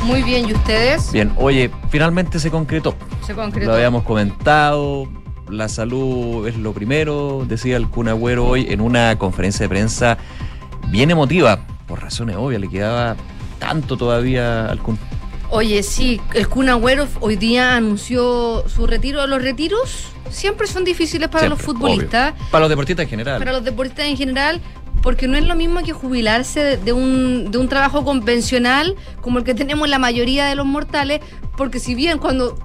Muy bien, ¿y ustedes? Bien, oye, finalmente se concretó. Lo habíamos comentado, la salud es lo primero, decía el Kun Agüero hoy en una conferencia de prensa bien emotiva, por razones obvias, le quedaba tanto todavía al Kun. Oye, sí, el Kun Agüero hoy día anunció su retiro. Los retiros siempre son difíciles para los futbolistas. Obvio. Para los deportistas en general. Para los deportistas en general, porque no es lo mismo que jubilarse de un trabajo convencional como el que tenemos la mayoría de los mortales, porque si bien cuando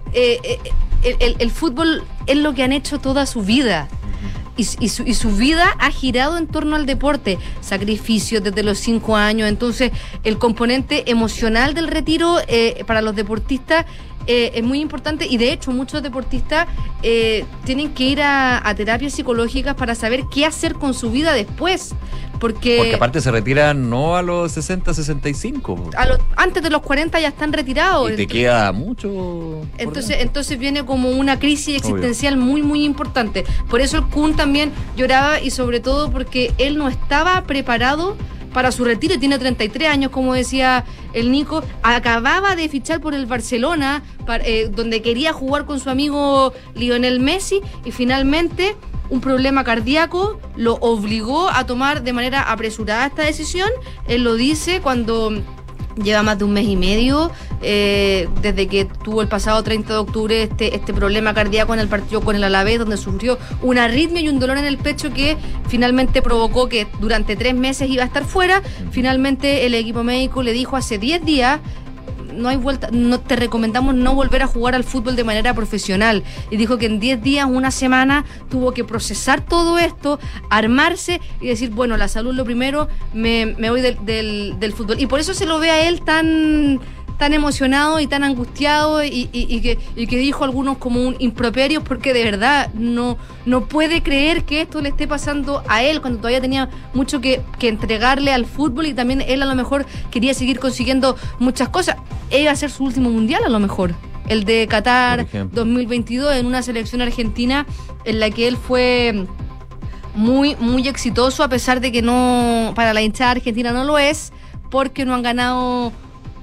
el fútbol es lo que han hecho toda su vida, y su vida ha girado en torno al deporte, sacrificios desde los 5 años, entonces el componente emocional del retiro para los deportistas es muy importante, y de hecho muchos deportistas tienen que ir a terapias psicológicas para saber qué hacer con su vida después. Porque aparte se retiran no a los 60, 65. Antes de los 40 ya están retirados. Y te queda mucho. Entonces viene como una crisis existencial muy, muy importante. Por eso el Kun también lloraba, y sobre todo porque él no estaba preparado para su retiro. Tiene 33 años, como decía el Nico. Acababa de fichar por el Barcelona, donde quería jugar con su amigo Lionel Messi, y finalmente un problema cardíaco lo obligó a tomar de manera apresurada esta decisión. Él lo dice cuando lleva más de un mes y medio desde que tuvo el pasado 30 de octubre este problema cardíaco en el partido con el Alavés, donde sufrió una arritmia y un dolor en el pecho que finalmente provocó que durante 3 meses iba a estar fuera. Finalmente el equipo médico le dijo hace 10 días: no hay vuelta, no te recomendamos no volver a jugar al fútbol de manera profesional. Y dijo que en 10 días, una semana, tuvo que procesar todo esto, armarse y decir, bueno, la salud lo primero, me voy del fútbol. Y por eso se lo ve a él tan emocionado y tan angustiado, y que dijo algunos como un improperio, porque de verdad no puede creer que esto le esté pasando a él cuando todavía tenía mucho que entregarle al fútbol, y también él a lo mejor quería seguir consiguiendo muchas cosas. Iba a ser su último mundial, a lo mejor, el de Qatar 2022, en una selección argentina en la que él fue muy, muy exitoso, a pesar de que no, para la hinchada argentina no lo es, porque no han ganado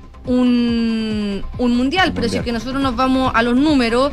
un mundial. Pero si es que nosotros nos vamos a los números,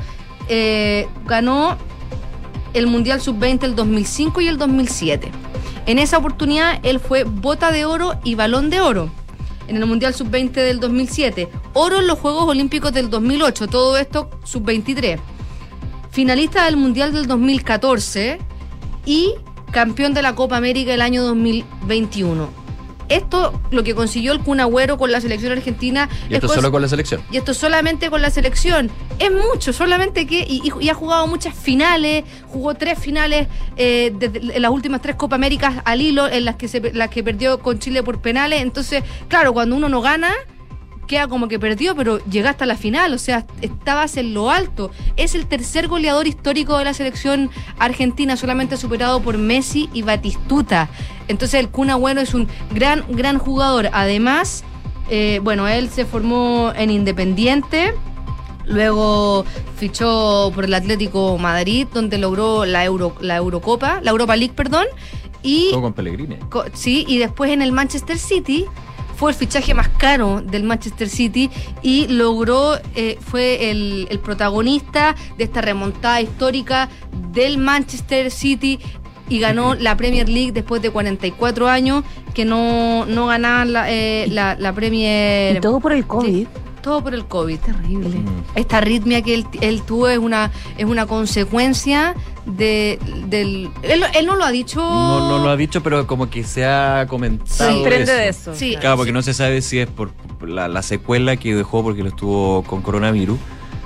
ganó el Mundial Sub-20 el 2005 y el 2007. En esa oportunidad él fue bota de oro y balón de oro. En el Mundial Sub-20 del 2007, oro en los Juegos Olímpicos del 2008, todo esto Sub-23. Finalista del Mundial del 2014 y campeón de la Copa América el año 2021. Esto, lo que consiguió el Kun Agüero con la selección argentina. ¿Y esto solo con la selección? Y esto solamente con la selección. Es mucho, solamente que. Y ha jugado muchas finales, jugó 3 finales en las últimas 3 Copa Américas al hilo, en las que perdió con Chile por penales. Entonces, claro, cuando uno no gana, queda como que perdió, pero llegaste a la final, o sea, estabas en lo alto. Es el tercer goleador histórico de la selección argentina, solamente superado por Messi y Batistuta. Entonces el Kun Agüero es un gran jugador. Además, él se formó en Independiente, luego fichó por el Atlético Madrid, donde logró la Europa League, y todo con Pellegrini. Sí, y después en el Manchester City fue el fichaje más caro del Manchester City, y logró, fue el protagonista de esta remontada histórica del Manchester City, y ganó la Premier League después de 44 años que no ganaban la Premier. Y todo por el COVID. Sí, todo por el COVID, terrible. Esta arritmia que él tuvo es una consecuencia del... Él no lo ha dicho. No lo ha dicho, pero como que se ha comentado. Se desprende de eso. Sí. Claro, porque no se sabe si es por la secuela que dejó porque lo estuvo con coronavirus,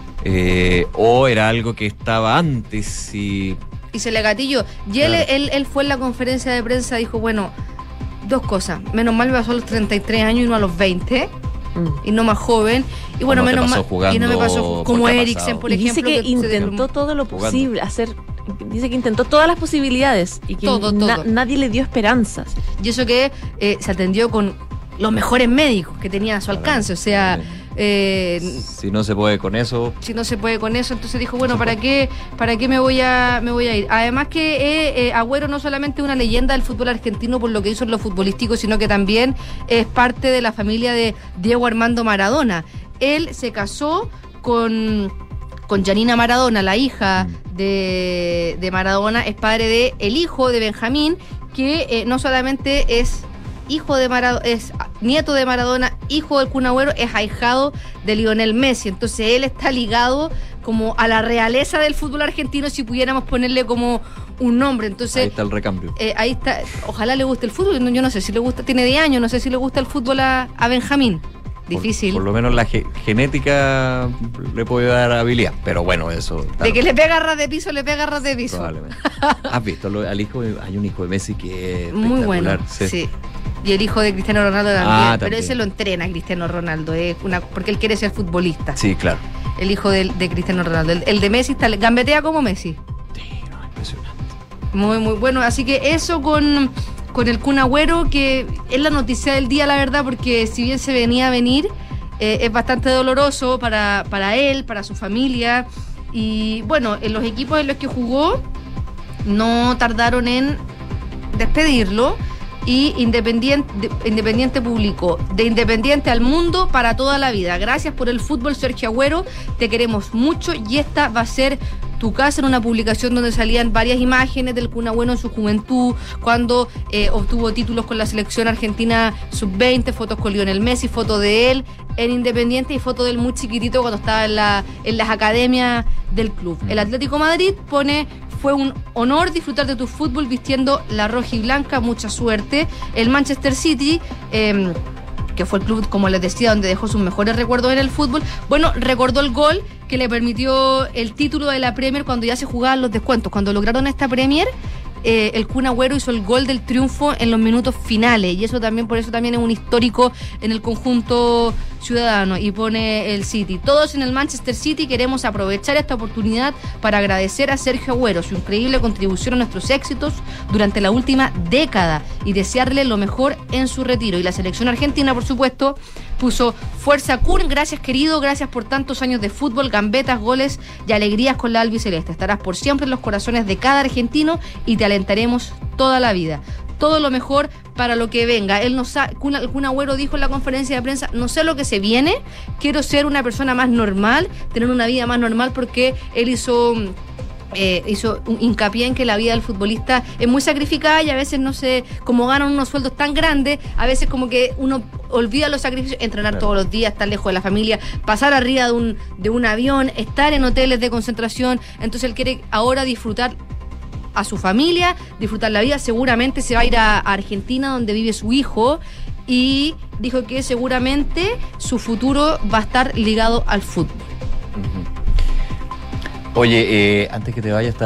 o era algo que estaba antes y se le gatilló. Y claro. él fue en la conferencia de prensa, dijo, bueno, 2 cosas. Menos mal me pasó a los 33 años y no a los 20. Y no más joven. Y bueno, menos mal. Y no me pasó como Eriksen, por ejemplo. Dice que intentó todo lo posible, dice que intentó todas las posibilidades y que todo. Nadie le dio esperanzas. Y eso que se atendió con los mejores médicos que tenía a su alcance, o sea... si no se puede con eso. Entonces dijo, bueno, ¿para qué me voy a ir? Además que Agüero no solamente es una leyenda del fútbol argentino por lo que hizo en lo futbolístico, sino que también es parte de la familia de Diego Armando Maradona. él se casó con Janina Maradona, la hija de Maradona, es padre de el hijo de Benjamín, que no solamente es hijo de Maradona, es nieto de Maradona, hijo del Kun Agüero, es ahijado de Lionel Messi. Entonces él está ligado como a la realeza del fútbol argentino, si pudiéramos ponerle como un nombre. Entonces ahí está el recambio. Ahí está. Ojalá le guste el fútbol. Yo no sé si le gusta, tiene 10 años, no sé si le gusta el fútbol a Benjamín. Difícil. Por lo menos la genética le puede dar habilidad, pero bueno, eso... Claro. De que le pega ras de piso, le pega ras de piso. Probablemente. ¿Has visto al hijo? Hay un hijo de Messi que es muy bueno, sí. Y el hijo de Cristiano Ronaldo también, pero ese lo entrena Cristiano Ronaldo, porque él quiere ser futbolista. Sí, claro. El hijo de Cristiano Ronaldo. El de Messi gambetea como Messi. Sí, no, impresionante. Muy, muy bueno. Así que eso con el Kun Agüero, que es la noticia del día, la verdad, porque si bien se venía a venir, es bastante doloroso para él, para su familia. Y bueno, en los equipos en los que jugó no tardaron en despedirlo. Y Independiente publicó: de Independiente al mundo para toda la vida. Gracias por el fútbol, Sergio Agüero. Te queremos mucho y esta va a ser tu casa, en una publicación donde salían varias imágenes del Kun Agüero en su juventud, cuando obtuvo títulos con la selección argentina sub-20, fotos con Lionel Messi, fotos de él en Independiente y fotos de él muy chiquitito cuando estaba en las academias del club. El Atlético Madrid pone: fue un honor disfrutar de tu fútbol vistiendo la roja y blanca, mucha suerte. El Manchester City, que fue el club, como les decía, donde dejó sus mejores recuerdos en el fútbol, bueno, recordó el gol que le permitió el título de la Premier cuando ya se jugaban los descuentos. Cuando lograron esta Premier, el Kun Agüero hizo el gol del triunfo en los minutos finales, y eso también, por eso también es un histórico en el conjunto ciudadano. Y pone el City: todos en el Manchester City queremos aprovechar esta oportunidad para agradecer a Sergio Agüero su increíble contribución a nuestros éxitos durante la última década y desearle lo mejor en su retiro. Y la selección argentina, por supuesto, puso: fuerza Kun, gracias querido, gracias por tantos años de fútbol, gambetas, goles y alegrías con la albiceleste. Estarás por siempre en los corazones de cada argentino y te alentaremos toda la vida. Todo lo mejor para lo que venga. Él Kun Agüero dijo en la conferencia de prensa: no sé lo que se viene, quiero ser una persona más normal, tener una vida más normal, porque él hizo un hincapié en que la vida del futbolista es muy sacrificada y a veces no sé, como ganan unos sueldos tan grandes, a veces como que uno olvida los sacrificios, entrenar todos los días, estar lejos de la familia, pasar arriba de un avión, estar en hoteles de concentración. Entonces él quiere ahora disfrutar a su familia, disfrutar la vida. Seguramente se va a ir a Argentina, donde vive su hijo, y dijo que seguramente su futuro va a estar ligado al fútbol. Oye, antes que te vayas,